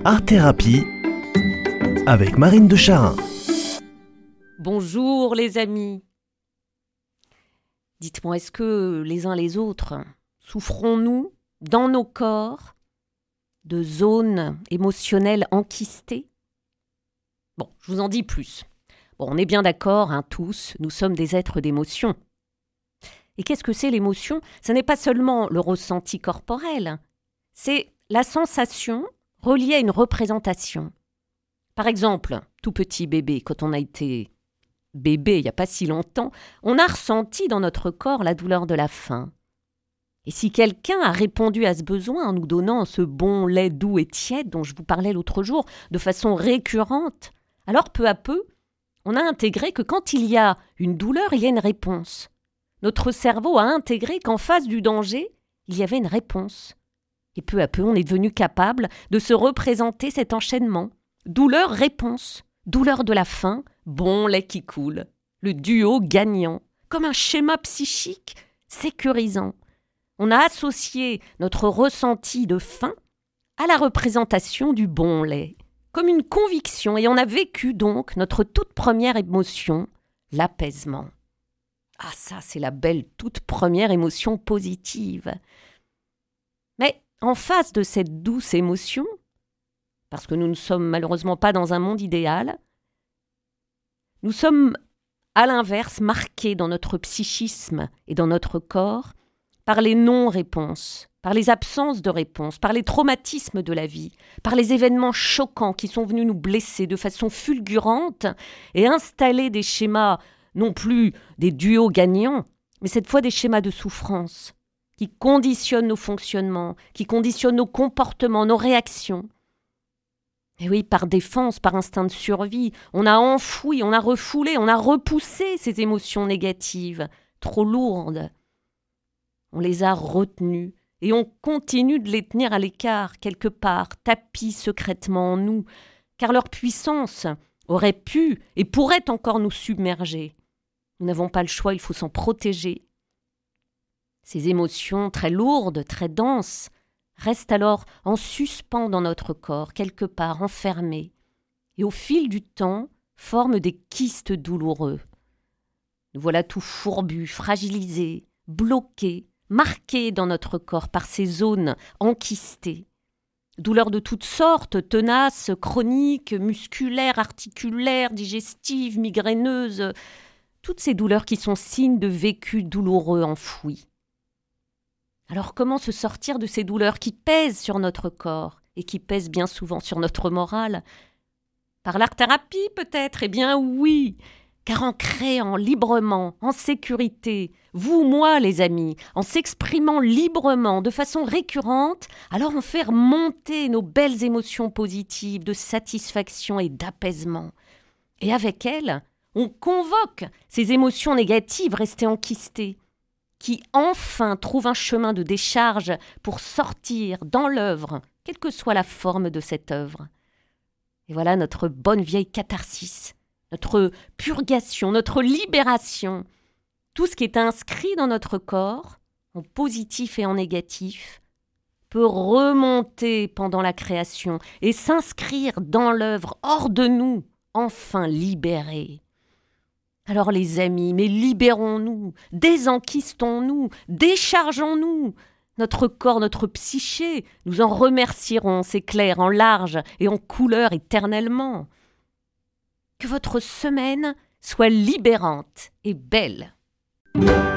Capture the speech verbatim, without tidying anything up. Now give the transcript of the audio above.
Art Thérapie avec Marine de Charin. Bonjour les amis. Dites-moi, est-ce que les uns les autres souffrons-nous dans nos corps de zones émotionnelles enquistées? Bon, je vous en dis plus. Bon, on est bien d'accord, hein, tous, nous sommes des êtres d'émotion. Et qu'est-ce que c'est l'émotion? Ce n'est pas seulement le ressenti corporel, c'est la sensation reliée à une représentation. Par exemple, tout petit bébé, quand on a été bébé il n'y a pas si longtemps, on a ressenti dans notre corps la douleur de la faim. Et si quelqu'un a répondu à ce besoin en nous donnant ce bon lait doux et tiède dont je vous parlais l'autre jour, de façon récurrente, alors peu à peu, on a intégré que quand il y a une douleur, il y a une réponse. Notre cerveau a intégré qu'en face du danger, il y avait une réponse. Et peu à peu, on est devenu capable de se représenter cet enchaînement. Douleur-réponse, douleur de la faim, bon lait qui coule, le duo gagnant, comme un schéma psychique sécurisant. On a associé notre ressenti de faim à la représentation du bon lait, comme une conviction, et on a vécu donc notre toute première émotion, l'apaisement. Ah ça, c'est la belle toute première émotion positive. Mais en face de cette douce émotion, parce que nous ne sommes malheureusement pas dans un monde idéal, nous sommes à l'inverse marqués dans notre psychisme et dans notre corps par les non-réponses, par les absences de réponses, par les traumatismes de la vie, par les événements choquants qui sont venus nous blesser de façon fulgurante et installer des schémas, non plus des duos gagnants, mais cette fois des schémas de souffrance qui conditionnent nos fonctionnements, qui conditionnent nos comportements, nos réactions. Et oui, par défense, par instinct de survie, on a enfoui, on a refoulé, on a repoussé ces émotions négatives, trop lourdes. On les a retenues et on continue de les tenir à l'écart, quelque part, tapis secrètement en nous, car leur puissance aurait pu et pourrait encore nous submerger. Nous n'avons pas le choix, il faut s'en protéger. Ces émotions très lourdes, très denses, restent alors en suspens dans notre corps, quelque part enfermées, et au fil du temps forment des kystes douloureux. Nous voilà tout fourbus, fragilisés, bloqués, marqués dans notre corps par ces zones enquistées. Douleurs de toutes sortes, tenaces, chroniques, musculaires, articulaires, digestives, migraineuses, toutes ces douleurs qui sont signes de vécus douloureux enfouis. Alors comment se sortir de ces douleurs qui pèsent sur notre corps et qui pèsent bien souvent sur notre morale? Par l'art-thérapie peut-être? Eh bien oui, car en créant librement, en sécurité, vous, moi les amis, en s'exprimant librement, de façon récurrente, alors on fait remonter nos belles émotions positives de satisfaction et d'apaisement. Et avec elles, on convoque ces émotions négatives restées enquistées, qui enfin trouve un chemin de décharge pour sortir dans l'œuvre, quelle que soit la forme de cette œuvre. Et voilà notre bonne vieille catharsis, notre purgation, notre libération. Tout ce qui est inscrit dans notre corps, en positif et en négatif, peut remonter pendant la création et s'inscrire dans l'œuvre, hors de nous, enfin libérés. Alors les amis, mais libérons-nous, désenquistons-nous, déchargeons-nous. Notre corps, notre psyché, nous en remercierons, c'est clair, en large et en couleur éternellement. Que votre semaine soit libérante et belle.